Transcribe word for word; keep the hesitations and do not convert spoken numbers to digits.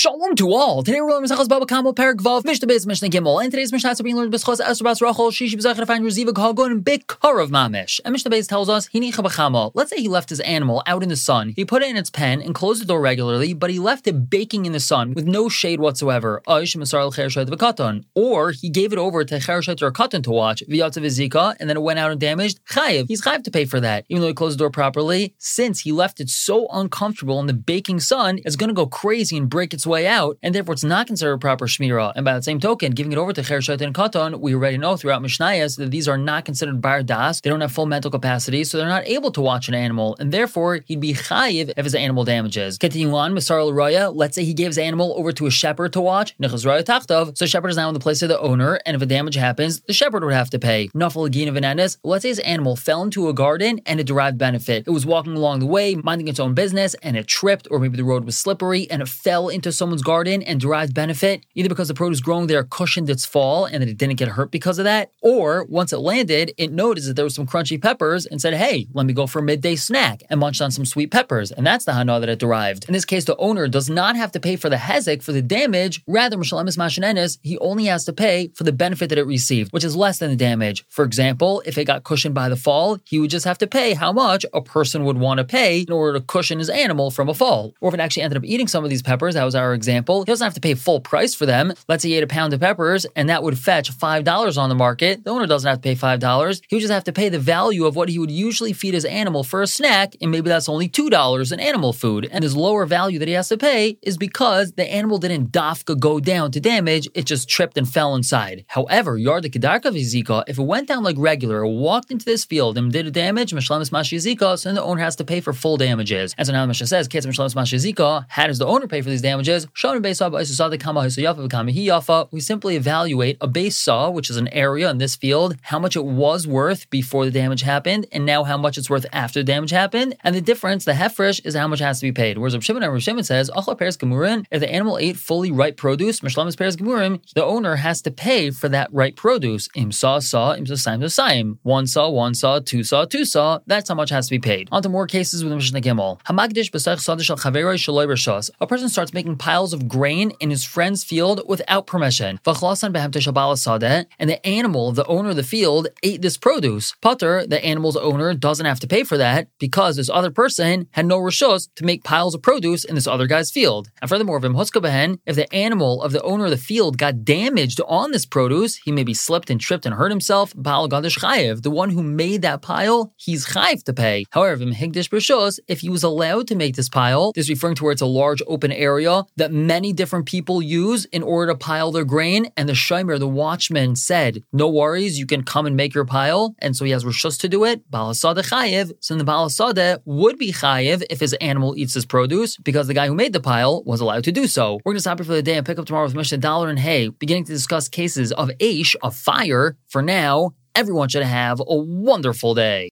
Shalom to all. Today we're learning Masechus Baba Kama Perek Vav Mishnah Beis Mishnah Gimel. And today's Mishnah is being learned B'schos Esther Bas Rachel Shishi B'Zachar Fain Reziva Hagon Bikarav Mamish. And Mishnah Beis tells us Hinicha B'Chama. Let's say he left his animal out in the sun. He put it in its pen and closed the door regularly, but he left it baking in the sun with no shade whatsoever. Or he gave it over to Chereshet or Katan to watch V'yatzav Vizika, and then it went out and damaged. Chayiv. He's chayiv to pay for that, even though he closed the door properly, since he left it so uncomfortable in the baking sun, it's going to go crazy and break its way out, and therefore it's not considered proper shmirah. And by that same token, giving it over to Chereshet and Katan, we already know throughout Mishnayos that these are not considered bar das. They don't have full mental capacity, so they're not able to watch an animal, and therefore he'd be chayiv if his animal damages. Continue on, Masar al-Raya, let's say he gave his animal over to a shepherd to watch, Nechaz Raya Tachtav, so shepherd is now in the place of the owner, and if a damage happens, the shepherd would have to pay. Nafal Agin of Anandis, let's say his animal fell into a garden and it derived benefit. It was walking along the way, minding its own business, and it tripped, or maybe the road was slippery, and it fell into someone's garden and derived benefit, either because the produce growing there cushioned its fall and that it didn't get hurt because of that, or once it landed, it noticed that there was some crunchy peppers and said, hey, let me go for a midday snack, and munched on some sweet peppers, and that's the hana that it derived. In this case, the owner does not have to pay for the hezek, for the damage, rather, Mishalemis Mashanenis, he only has to pay for the benefit that it received, which is less than the damage. For example, if it got cushioned by the fall, he would just have to pay how much a person would want to pay in order to cushion his animal from a fall. Or if it actually ended up eating some of these peppers, that was our example, he doesn't have to pay full price for them. Let's say he ate a pound of peppers and that would fetch five dollars on the market. The owner doesn't have to pay five dollars. He would just have to pay the value of what he would usually feed his animal for a snack, and maybe that's only two dollars in animal food. And his lower value that he has to pay is because the animal didn't dafka go down to damage, it just tripped and fell inside. However, Yard the Kedarka Vizika, if it went down like regular, walked into this field and did a damage, Mishlemis Mashi Zika, so then the owner has to pay for full damages. And so now the Mishnah says, Ketz Mishlemis Mashi Zika, how does the owner pay for these damages? We simply evaluate a base saw, which is an area in this field, how much it was worth before the damage happened, and now how much it's worth after the damage happened. And the difference, the hefresh, is how much has to be paid. Whereas Rav Shimon and Rav Shimon says, if the animal ate fully ripe produce, Mishlemis Peres Gemurim, the owner has to pay for that ripe produce. Im saw, saw, im saw, saim, saim. One saw, one saw, two saw, two saw. That's how much has to be paid. On to more cases with the Mishnah Gimel. Hamagdish b'sach sadish al chaveroi shaloi rishos. A person starts making piles of grain in his friend's field without permission. V'chlasan behemtesh al sadeh, and the animal, the owner of the field, ate this produce. Pater, the animal's owner, doesn't have to pay for that because this other person had no rishos to make piles of produce in this other guy's field. And furthermore, v'mhuska behen, if the animal of the owner of the field got damaged on this produce, he maybe slipped and tripped and hurt himself, Baal Gadish Chayev, the one who made that pile, he's Chayev to pay. However, Mhigdish Brishos, if he was allowed to make this pile, this is referring to where it's a large open area that many different people use in order to pile their grain, and the Shomer, the watchman, said, no worries, you can come and make your pile, and so he has Rishos to do it, Baal Hasadeh Chayev, so the Baal Hasadeh would be Chayev if his animal eats his produce, because the guy who made the pile was allowed to do so. We're going to stop here for the day and pick up tomorrow with Mishnah Dollar and Hay, beginning to discuss cases of Aish, of fire. For now, everyone should have a wonderful day.